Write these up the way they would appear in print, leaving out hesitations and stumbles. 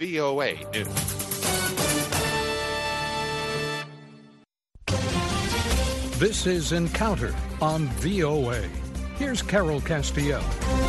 VOA News. This is Encounter on VOA. Here's Carol Castiel.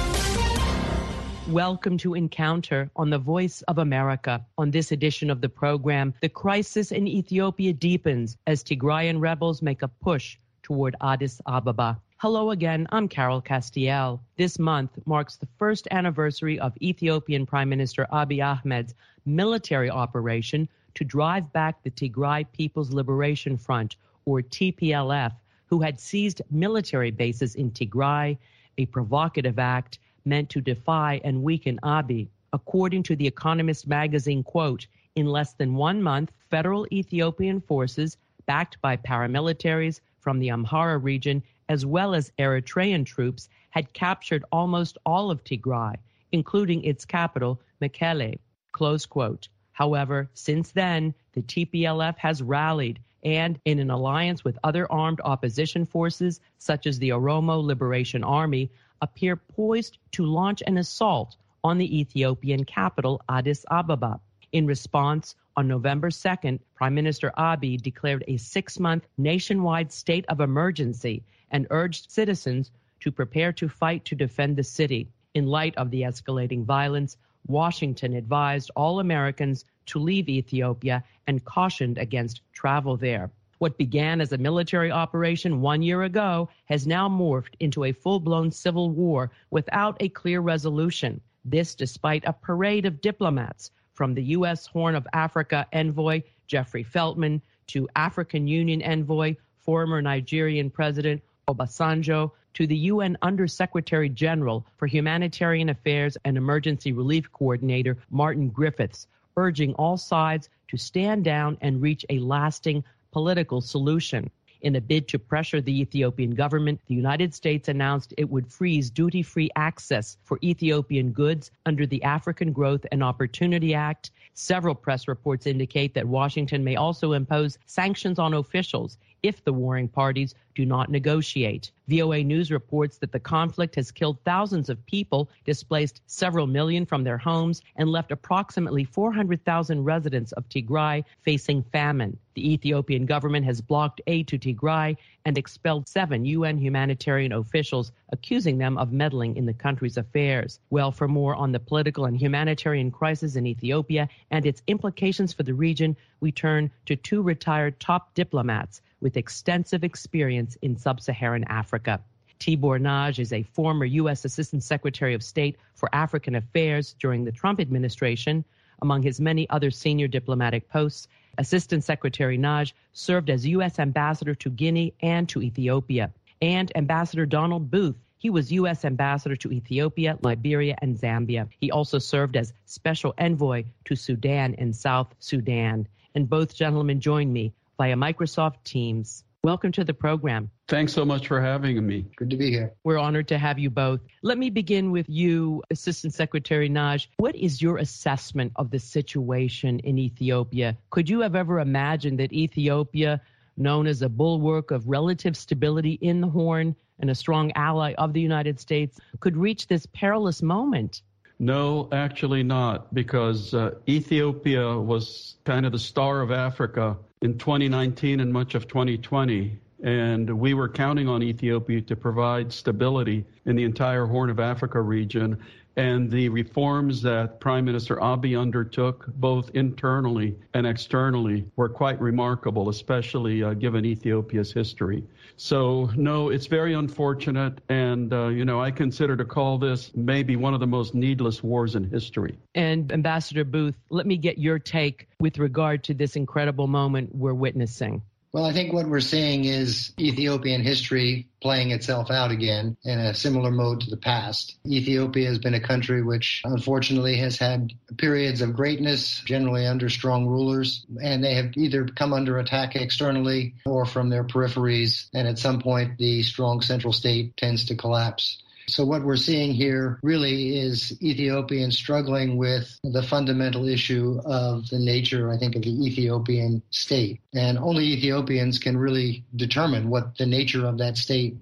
Welcome to Encounter on the Voice of America. On this edition of the program, the crisis in Ethiopia deepens as Tigrayan rebels make a push toward Addis Ababa. Hello again, I'm Carol Castiel. This month marks the first anniversary of Ethiopian Prime Minister Abiy Ahmed's military operation to drive back the Tigray People's Liberation Front, or TPLF, who had seized military bases in Tigray, a provocative act meant to defy and weaken Abiy. According to The Economist magazine, quote, in less than 1 month, federal Ethiopian forces, backed by paramilitaries from the Amhara region, as well as Eritrean troops, had captured almost all of Tigray, including its capital, Mekelle, close quote. However, since then, the TPLF has rallied and, in an alliance with other armed opposition forces, such as the Oromo Liberation Army, appear poised to launch an assault on the Ethiopian capital, Addis Ababa. In response, on November 2nd, Prime Minister Abiy declared a 6-month nationwide state of emergency and urged citizens to prepare to fight to defend the city. In light of the escalating violence, Washington advised all Americans to leave Ethiopia and cautioned against travel there. What began as a military operation 1 year ago has now morphed into a full-blown civil war without a clear resolution. This despite a parade of diplomats, from the U.S. Horn of Africa envoy Jeffrey Feltman to African Union envoy, former Nigerian President Obasanjo, to the UN Undersecretary General for Humanitarian Affairs and Emergency Relief Coordinator Martin Griffiths, urging all sides to stand down and reach a lasting political solution. In a bid to pressure the Ethiopian government, the United States announced it would freeze duty-free access for Ethiopian goods under the African Growth and Opportunity Act. Several press reports indicate that Washington may also impose sanctions on officials if the warring parties do not negotiate. VOA News reports that the conflict has killed thousands of people, displaced several million from their homes, and left approximately 400,000 residents of Tigray facing famine. The Ethiopian government has blocked aid to Tigray and expelled 7 UN humanitarian officials, accusing them of meddling in the country's affairs. Well, for more on the political and humanitarian crisis in Ethiopia and its implications for the region, we turn to 2 retired top diplomats with extensive experience in sub-Saharan Africa. Tibor Nagy is a former U.S. Assistant Secretary of State for African Affairs during the Trump administration. Among his many other senior diplomatic posts, Assistant Secretary Nagy served as U.S. Ambassador to Guinea and to Ethiopia. And Ambassador Donald Booth, he was U.S. Ambassador to Ethiopia, Liberia, and Zambia. He also served as Special Envoy to Sudan and South Sudan. And both gentlemen join me via Microsoft Teams. Welcome to the program. Thanks so much for having me. Good to be here. We're honored to have you both. Let me begin with you, Assistant Secretary Nagy. What is your assessment of the situation in Ethiopia? Could you have ever imagined that Ethiopia, known as a bulwark of relative stability in the Horn and a strong ally of the United States, could reach this perilous moment? No, actually not, because Ethiopia was kind of the star of Africa in 2019 and much of 2020. And we were counting on Ethiopia to provide stability in the entire Horn of Africa region. And the reforms that Prime Minister Abiy undertook, both internally and externally, were quite remarkable, especially given Ethiopia's history. So, no, it's very unfortunate. And, I consider to call this maybe one of the most needless wars in history. And Ambassador Booth, let me get your take with regard to this incredible moment we're witnessing. Well, I think what we're seeing is Ethiopian history playing itself out again in a similar mode to the past. Ethiopia has been a country which unfortunately has had periods of greatness, generally under strong rulers, and they have either come under attack externally or from their peripheries, and at some point the strong central state tends to collapse. So what we're seeing here really is Ethiopians struggling with the fundamental issue of the nature, I think, of the Ethiopian state. And only Ethiopians can really determine what the nature of that state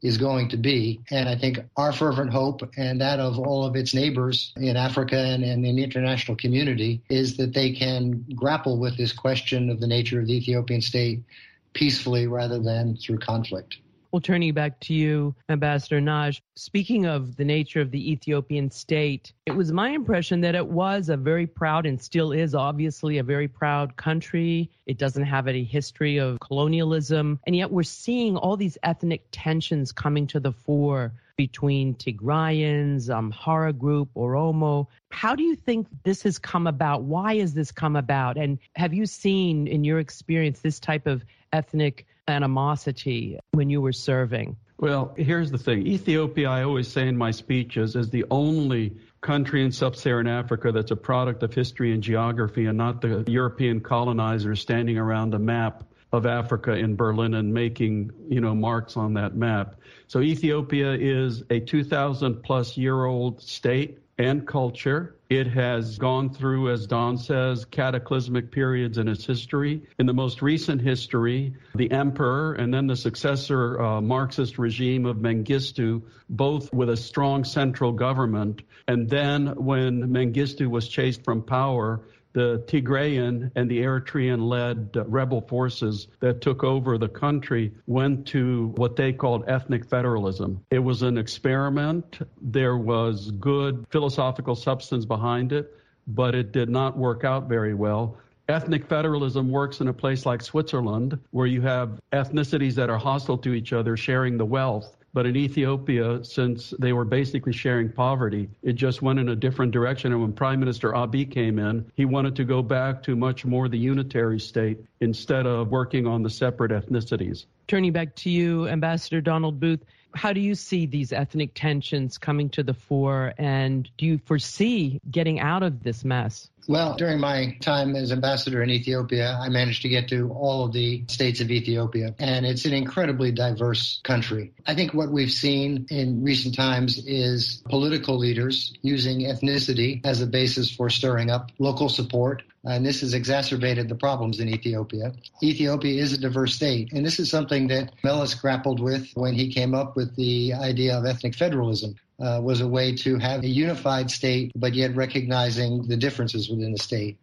is going to be. And I think our fervent hope, and that of all of its neighbors in Africa and in the international community, is that they can grapple with this question of the nature of the Ethiopian state peacefully rather than through conflict. Well, turning back to you, Ambassador Nagy, speaking of the nature of the Ethiopian state, it was my impression that it was a very proud, and still is obviously a very proud country. It doesn't have any history of colonialism, and yet we're seeing all these ethnic tensions coming to the fore between Tigrayans, Amhara group, Oromo. How do you think this has come about? Why has this come about? And have you seen, in your experience, this type of ethnic animosity when you were serving? Well, here's the thing. Ethiopia, I always say in my speeches, is the only country in sub-Saharan Africa that's a product of history and geography and not the European colonizers standing around a map of Africa in Berlin and making, marks on that map. So Ethiopia is a 2,000-plus year old state and culture. It has gone through, as Don says, cataclysmic periods in its history. In the most recent history, the emperor and then the successor Marxist regime of Mengistu, both with a strong central government. And then when Mengistu was chased from power, the Tigrayan and the Eritrean-led rebel forces that took over the country went to what they called ethnic federalism. It was an experiment. There was good philosophical substance behind it, but it did not work out very well. Ethnic federalism works in a place like Switzerland, where you have ethnicities that are hostile to each other sharing the wealth. But in Ethiopia, since they were basically sharing poverty, it just went in a different direction. And when Prime Minister Abiy came in, he wanted to go back to much more the unitary state instead of working on the separate ethnicities. Turning back to you, Ambassador Donald Booth, how do you see these ethnic tensions coming to the fore, and do you foresee getting out of this mess? Well, during my time as ambassador in Ethiopia, I managed to get to all of the states of Ethiopia, and it's an incredibly diverse country. I think what we've seen in recent times is political leaders using ethnicity as a basis for stirring up local support, and this has exacerbated the problems in Ethiopia. Ethiopia is a diverse state, and this is something that Meles grappled with when he came up with the idea of ethnic federalism. Was a way to have a unified state, but yet recognizing the differences within the state.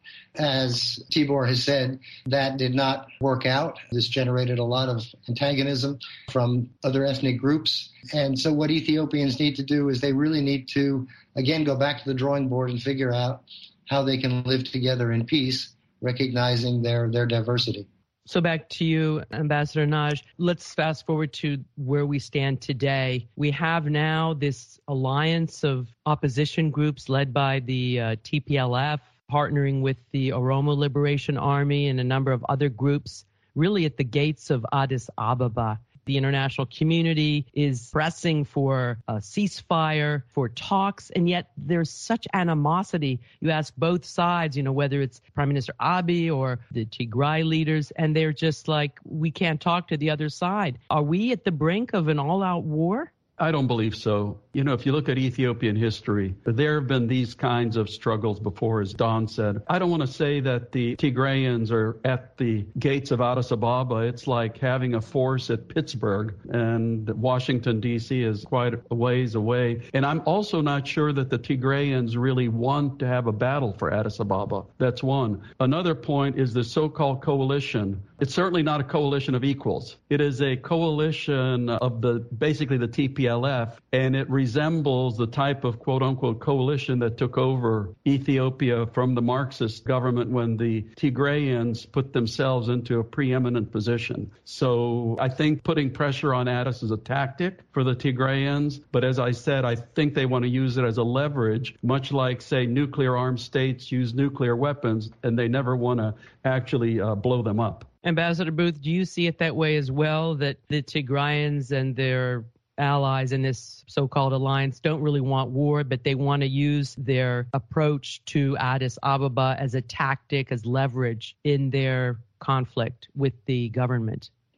As Tibor has said, that did not work out. This generated a lot of antagonism from other ethnic groups. And so what Ethiopians need to do is they really need to, again, go back to the drawing board and figure out how they can live together in peace, recognizing their diversity. So back to you, Ambassador Nagy. Let's fast forward to where we stand today. We have now this alliance of opposition groups led by the TPLF, partnering with the Oromo Liberation Army and a number of other groups, really at the gates of Addis Ababa. The international community is pressing for a ceasefire, for talks, and yet there's such animosity. You ask both sides, whether it's Prime Minister Abiy or the Tigray leaders, and they're just like, we can't talk to the other side. Are we at the brink of an all-out war? I don't believe so. If you look at Ethiopian history, there have been these kinds of struggles before, as Don said. I don't want to say that the Tigrayans are at the gates of Addis Ababa. It's like having a force at Pittsburgh, and Washington, D.C. is quite a ways away. And I'm also not sure that the Tigrayans really want to have a battle for Addis Ababa. That's one. Another point is the so-called coalition. It's certainly not a coalition of equals. It is a coalition of basically the TPLF, and it resembles the type of quote-unquote coalition that took over Ethiopia from the Marxist government when the Tigrayans put themselves into a preeminent position. So I think putting pressure on Addis is a tactic for the Tigrayans, but as I said, I think they want to use it as a leverage, much like, say, nuclear-armed states use nuclear weapons, and they never want to actually blow them up. Ambassador Booth, do you see it that way as well, that the Tigrayans and their allies in this so-called alliance don't really want war, but they want to use their approach to Addis Ababa as a tactic, as leverage in their conflict with the government?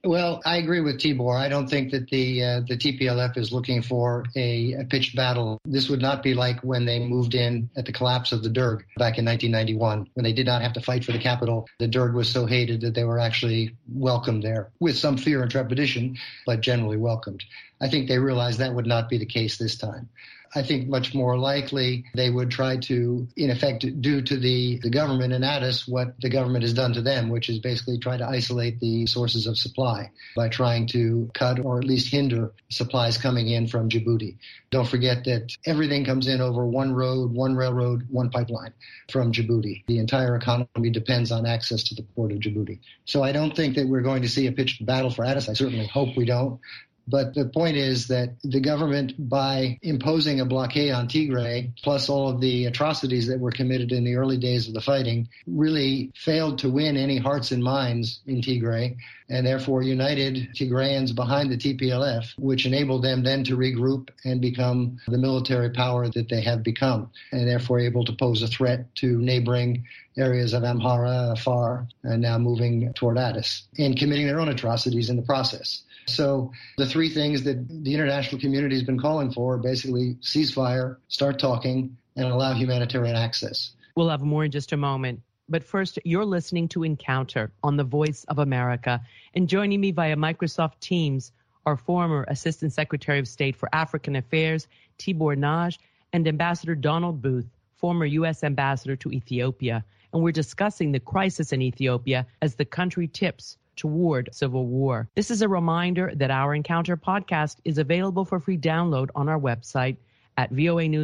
Well, I agree with Tibor. I don't think that the TPLF is looking for a pitched battle. This would not be like when they moved in at the collapse of the Derg back in 1991, when they did not have to fight for the capital. The Derg was so hated that they were actually welcomed there with some fear and trepidation, but generally welcomed. I think they realized that would not be the case this time. I think much more likely they would try to, in effect, do to the government in Addis what the government has done to them, which is basically try to isolate the sources of supply by trying to cut or at least hinder supplies coming in from Djibouti. Don't forget that everything comes in over one road, one railroad, one pipeline from Djibouti. The entire economy depends on access to the port of Djibouti. So I don't think that we're going to see a pitched battle for Addis. I certainly hope we don't. But the point is that the government, by imposing a blockade on Tigray, plus all of the atrocities that were committed in the early days of the fighting, really failed to win any hearts and minds in Tigray, and therefore united Tigrayans behind the TPLF, which enabled them then to regroup and become the military power that they have become, and therefore able to pose a threat to neighboring areas of Amhara, Afar, and now moving toward Addis, and committing their own atrocities in the process. So the three things that the international community has been calling for are basically ceasefire, start talking, and allow humanitarian access. We'll have more in just a moment. But first, you're listening to Encounter on the Voice of America. And joining me via Microsoft Teams are former Assistant Secretary of State for African Affairs, Tibor Nagy, and Ambassador Donald Booth, former U.S. Ambassador to Ethiopia. And we're discussing the crisis in Ethiopia as the country tips toward civil war. This is a reminder that our Encounter podcast is available for free download on our website at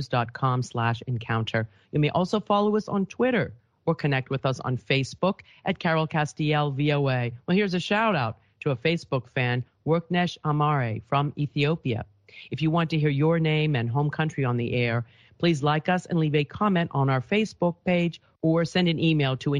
voanews.com/encounter. You may also follow us on Twitter or connect with us on Facebook at Carol Castiel VOA. Well, here's a shout out to a Facebook fan, Worknesh Amare from Ethiopia. If you want to hear your name and home country on the air, please like us and leave a comment on our Facebook page or send an email to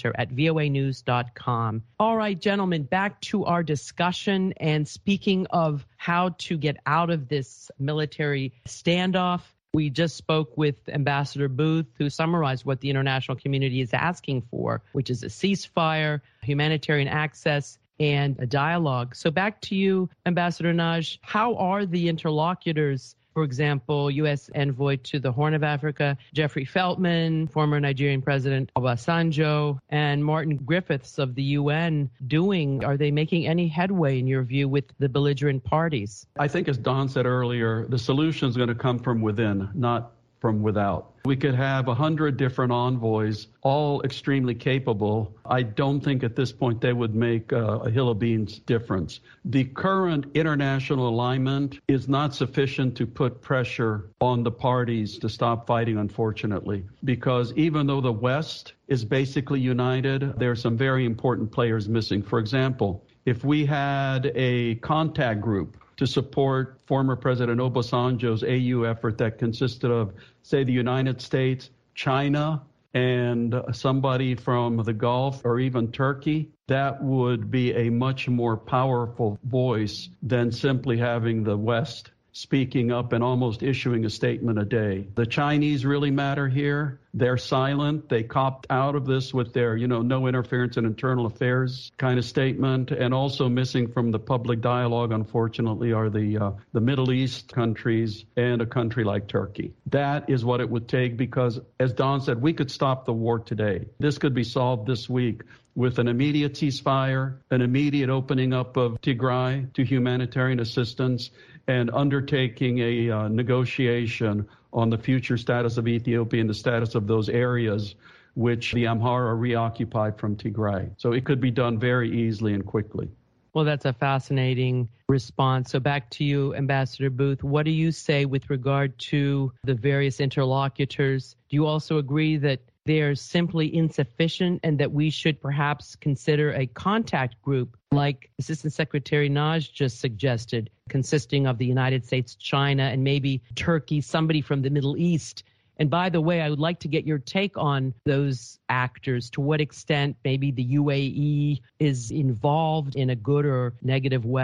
encounter@voanews.com. All right, gentlemen, back to our discussion. And speaking of how to get out of this military standoff, we just spoke with Ambassador Booth, who summarized what the international community is asking for, which is a ceasefire, humanitarian access, and a dialogue. So back to you, Ambassador Nagy. How are the interlocutors? For example, U.S. envoy to the Horn of Africa, Jeffrey Feltman, former Nigerian President Obasanjo, and Martin Griffiths of the UN doing? Are they making any headway, in your view, with the belligerent parties? I think, as Don said earlier, the solution is going to come from within, not from without. We could have 100 different envoys, all extremely capable. I don't think at this point they would make a hill of beans difference. The current international alignment is not sufficient to put pressure on the parties to stop fighting, unfortunately, because even though the West is basically united, there are some very important players missing. For example, if we had a contact group to support former President Obasanjo's AU effort that consisted of, say, the United States, China, and somebody from the Gulf or even Turkey, that would be a much more powerful voice than simply having the West speaking up and almost issuing a statement a day. The Chinese really matter here. They're silent. They copped out of this with their, no interference in internal affairs kind of statement. And also missing from the public dialogue, unfortunately, are the Middle East countries and a country like Turkey. That is what it would take because, as Don said, we could stop the war today. This could be solved this week with an immediate ceasefire, an immediate opening up of Tigray to humanitarian assistance, and undertaking a negotiation on the future status of Ethiopia and the status of those areas which the Amhara reoccupied from Tigray. So it could be done very easily and quickly. Well, that's a fascinating response. So back to you, Ambassador Booth. What do you say with regard to the various interlocutors? Do you also agree that they're simply insufficient and that we should perhaps consider a contact group like Assistant Secretary Nagy just suggested, consisting of the United States, China, and maybe Turkey, somebody from the Middle East? And by the way, I would like to get your take on those actors, to what extent maybe the UAE is involved in a good or negative way.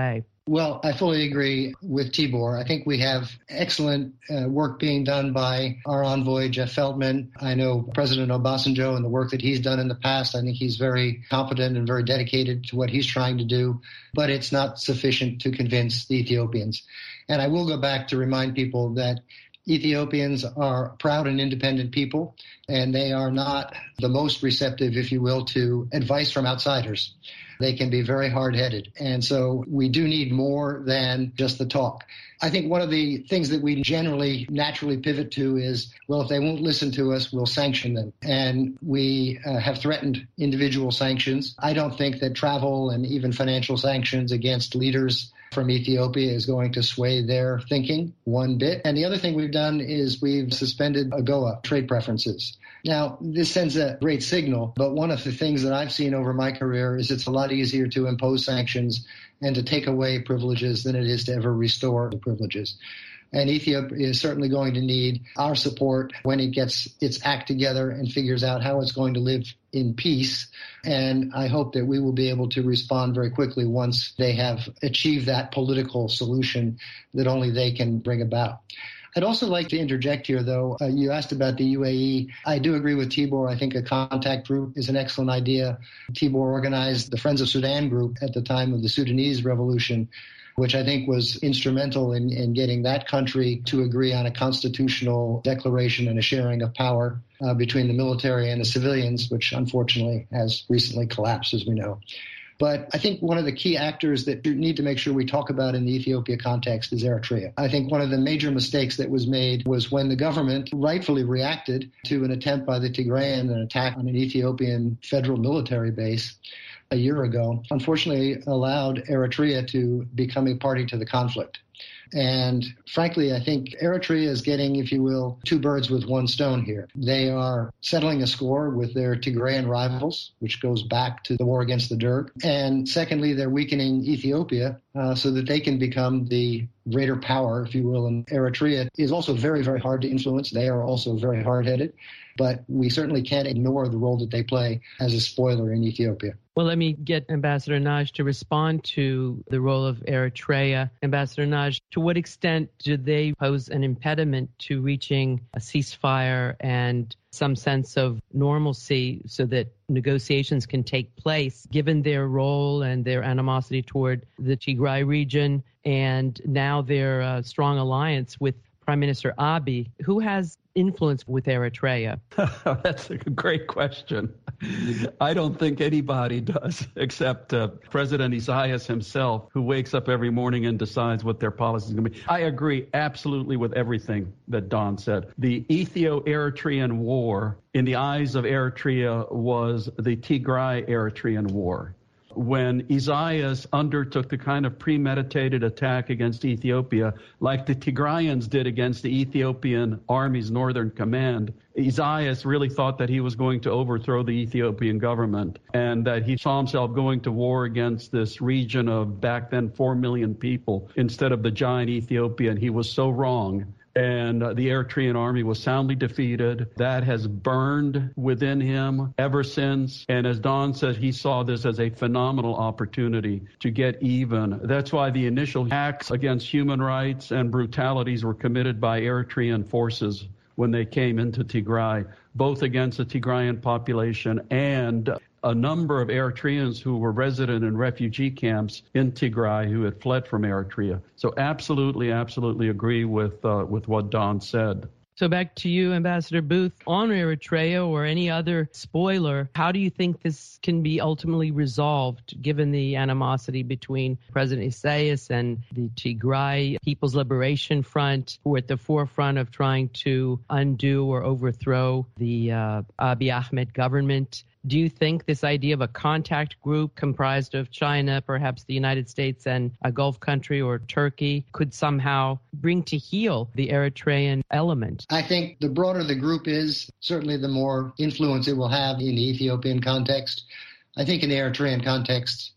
Well, I fully agree with Tibor. I think we have excellent work being done by our envoy, Jeff Feltman. I know President Obasanjo and the work that he's done in the past. I think he's very competent and very dedicated to what he's trying to do, but it's not sufficient to convince the Ethiopians. And I will go back to remind people that Ethiopians are proud and independent people, and they are not the most receptive, if you will, to advice from outsiders. They can be very hard-headed. And so we do need more than just the talk. I think one of the things that we generally naturally pivot to is, well, if they won't listen to us, we'll sanction them. And we have threatened individual sanctions. I don't think that travel and even financial sanctions against leaders from Ethiopia is going to sway their thinking one bit. And the other thing we've done is we've suspended AGOA trade preferences. Now, this sends a great signal, but one of the things that I've seen over my career is it's a lot easier to impose sanctions and to take away privileges than it is to ever restore the privileges. And Ethiopia is certainly going to need our support when it gets its act together and figures out how it's going to live in peace. And I hope that we will be able to respond very quickly once they have achieved that political solution that only they can bring about. I'd also like to interject here, though. You asked about the UAE. I do agree with Tibor. I think a contact group is an excellent idea. Tibor organized the Friends of Sudan group at the time of the Sudanese revolution, which I think was instrumental in getting that country to agree on a constitutional declaration and a sharing of power between the military and the civilians, which unfortunately has recently collapsed, as we know. But I think one of the key actors that we need to make sure we talk about in the Ethiopia context is Eritrea. I think one of the major mistakes that was made was when the government rightfully reacted to an attempt by the Tigrayans, an attack on an Ethiopian federal military base a year ago, unfortunately allowed Eritrea to become a party to the conflict. And frankly, I think Eritrea is getting, if you will, two birds with one stone here. They are settling a score with their Tigrayan rivals, which goes back to the war against the Derg. And secondly, they're weakening Ethiopia so that they can become the greater power, if you will. And Eritrea is also very, very hard to influence. They are also very hard-headed. But we certainly can't ignore the role that they play as a spoiler in Ethiopia. Well, let me get Ambassador Nagy to respond to the role of Eritrea. Ambassador Nagy, to what extent do they pose an impediment to reaching a ceasefire and some sense of normalcy so that negotiations can take place, given their role and their animosity toward the Tigray region and now their strong alliance with Prime Minister Abiy, who has influence with Eritrea? That's a great question. I don't think anybody does except President Isaias himself, who wakes up every morning and decides what their policy is going to be. I agree absolutely with everything that Don said. The Ethio-Eritrean war, in the eyes of Eritrea, was the Tigray-Eritrean war. When Isaias undertook the kind of premeditated attack against Ethiopia, like the Tigrayans did against the Ethiopian Army's Northern Command, Isaias really thought that he was going to overthrow the Ethiopian government and that he saw himself going to war against this region of back then 4 million people instead of the giant Ethiopia, and he was so wrong. And the Eritrean army was soundly defeated. That has burned within him ever since. And as Don said, he saw this as a phenomenal opportunity to get even. That's why the initial acts against human rights and brutalities were committed by Eritrean forces when they came into Tigray, both against the Tigrayan population and a number of Eritreans who were resident in refugee camps in Tigray who had fled from Eritrea. So absolutely agree with what Don said. So back to you, Ambassador Booth. On Eritrea or any other spoiler, how do you think this can be ultimately resolved, given the animosity between President Isaias and the Tigray People's Liberation Front, who are at the forefront of trying to undo or overthrow the Abiy Ahmed government? Do you think this idea of a contact group comprised of China, perhaps the United States and a Gulf country or Turkey could somehow bring to heel the Eritrean element? I think the broader the group is, certainly the more influence it will have in the Ethiopian context. I think in the Eritrean context,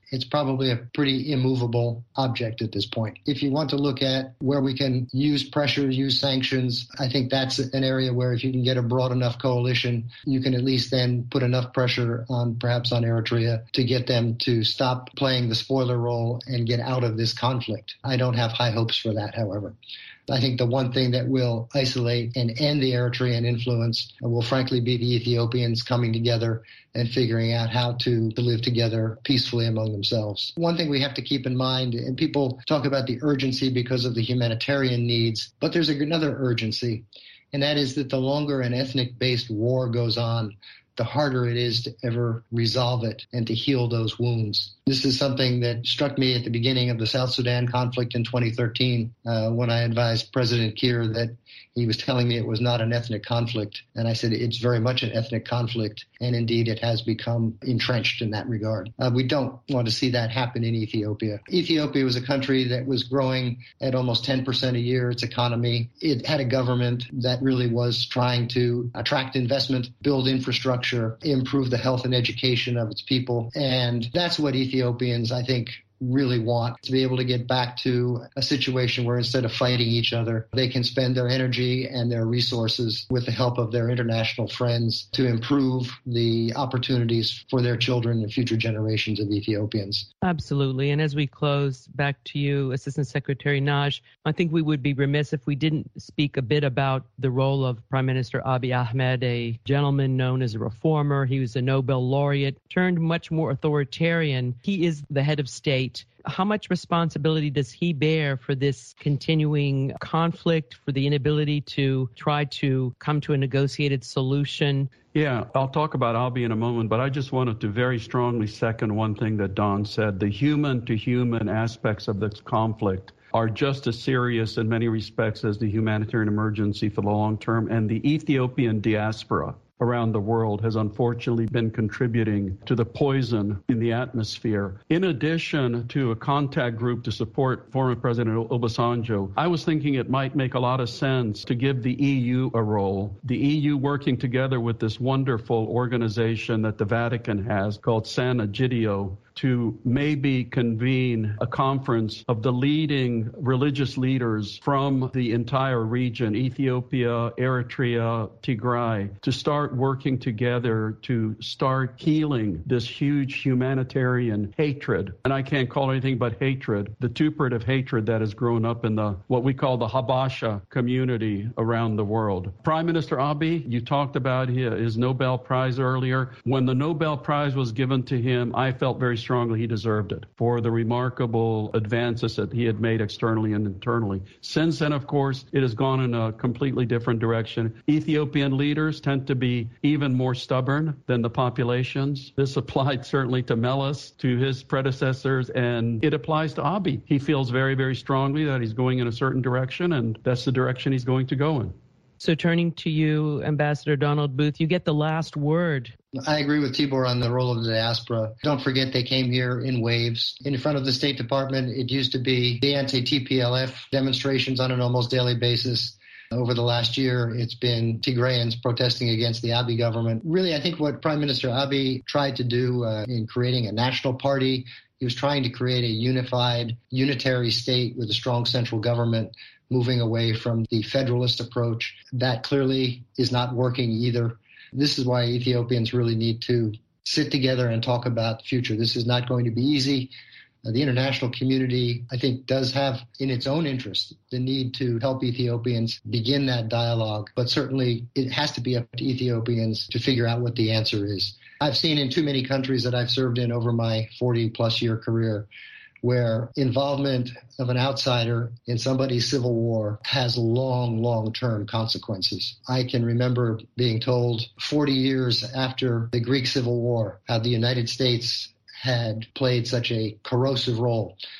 it's probably a pretty immovable object at this point. If you want to look at where we can use pressure, use sanctions, I think that's an area where if you can get a broad enough coalition, you can at least then put enough pressure on perhaps on Eritrea to get them to stop playing the spoiler role and get out of this conflict. I don't have high hopes for that, however. I think the one thing that will isolate and end the Eritrean influence will frankly be the Ethiopians coming together and figuring out how to live together peacefully among themselves. One thing we have to keep in mind, and people talk about the urgency because of the humanitarian needs, but there's another urgency, and that is that the longer an ethnic-based war goes on, the harder it is to ever resolve it and to heal those wounds. This is something that struck me at the beginning of the South Sudan conflict in 2013 when I advised President Kiir that he was telling me it was not an ethnic conflict. And I said, it's very much an ethnic conflict. And indeed, it has become entrenched in that regard. We don't want to see that happen in Ethiopia. Ethiopia was a country that was growing at almost 10% a year, its economy. It had a government that really was trying to attract investment, build infrastructure, improve the health and education of its people. And that's what Ethiopians, I think, really want, to be able to get back to a situation where instead of fighting each other, they can spend their energy and their resources with the help of their international friends to improve the opportunities for their children and future generations of Ethiopians. Absolutely. And as we close, back to you, Assistant Secretary Nagy, I think we would be remiss if we didn't speak a bit about the role of Prime Minister Abiy Ahmed, a gentleman known as a reformer. He was a Nobel laureate, turned much more authoritarian. He is the head of state. How much responsibility does he bear for this continuing conflict, for the inability to try to come to a negotiated solution? Yeah, I'll talk about Abiy in a moment, but I just wanted to very strongly second one thing that Don said. The human-to-human aspects of this conflict are just as serious in many respects as the humanitarian emergency for the long term, and the Ethiopian diaspora around the world has unfortunately been contributing to the poison in the atmosphere. In addition to a contact group to support former President Obasanjo, I was thinking it might make a lot of sense to give the EU a role. The EU working together with this wonderful organization that the Vatican has called San Egidio, to maybe convene a conference of the leading religious leaders from the entire region, Ethiopia, Eritrea, Tigray, to start working together to start healing this huge humanitarian hatred. And I can't call it anything but hatred, the vituperative hatred that has grown up in the what we call the Habasha community around the world. Prime Minister Abiy, you talked about his Nobel Prize earlier. When the Nobel Prize was given to him, I felt very strongly he deserved it for the remarkable advances that he had made externally and internally. Since then, of course, it has gone in a completely different direction. Ethiopian leaders tend to be even more stubborn than the populations. This applied certainly to Meles, to his predecessors, and it applies to Abiy. He feels very, very strongly that he's going in a certain direction, and that's the direction he's going to go in. So turning to you, Ambassador Donald Booth, you get the last word. I agree with Tibor on the role of the diaspora. Don't forget they came here in waves. In front of the State Department, it used to be the anti-TPLF demonstrations on an almost daily basis. Over the last year, it's been Tigrayans protesting against the Abiy government. Really, I think what Prime Minister Abiy tried to do in creating a national party, he was trying to create a unified, unitary state with a strong central government, moving away from the federalist approach. That clearly is not working either. This is why Ethiopians really need to sit together and talk about the future. This is not going to be easy. The international community, I think, does have in its own interest the need to help Ethiopians begin that dialogue. But certainly it has to be up to Ethiopians to figure out what the answer is. I've seen in too many countries that I've served in over my 40-plus year career where involvement of an outsider in somebody's civil war has long-term consequences. I can remember being told 40 years after the Greek Civil War how the United States had played such a corrosive role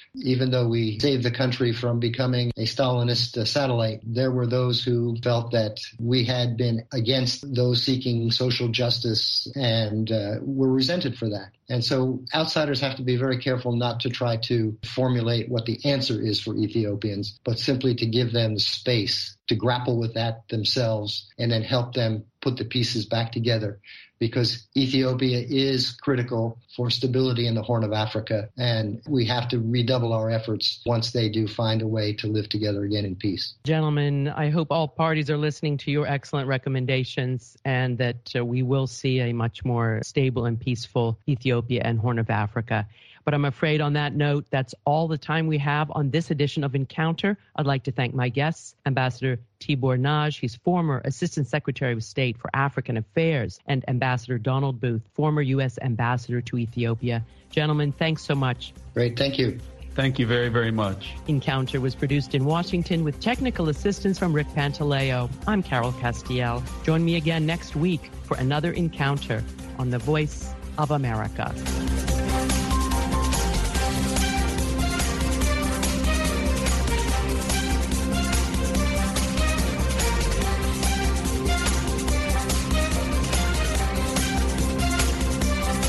Even though we saved the country from becoming a Stalinist satellite, there were those who felt that we had been against those seeking social justice and were resented for that. And so outsiders have to be very careful not to try to formulate what the answer is for Ethiopians, but simply to give them the space to grapple with that themselves and then help them put the pieces back together. Because Ethiopia is critical for stability in the Horn of Africa, and we have to redouble our efforts once they do find a way to live together again in peace. Gentlemen, I hope all parties are listening to your excellent recommendations and that we will see a much more stable and peaceful Ethiopia and Horn of Africa. But I'm afraid on that note, that's all the time we have on this edition of Encounter. I'd like to thank my guests, Ambassador Tibor Nagy, he's former Assistant Secretary of State for African Affairs, and Ambassador Donald Booth, former U.S. Ambassador to Ethiopia. Gentlemen, thanks so much. Great, thank you. Thank you very, very much. Encounter was produced in Washington with technical assistance from Rick Pantaleo. I'm Carol Castiel. Join me again next week for another Encounter on the Voice of America.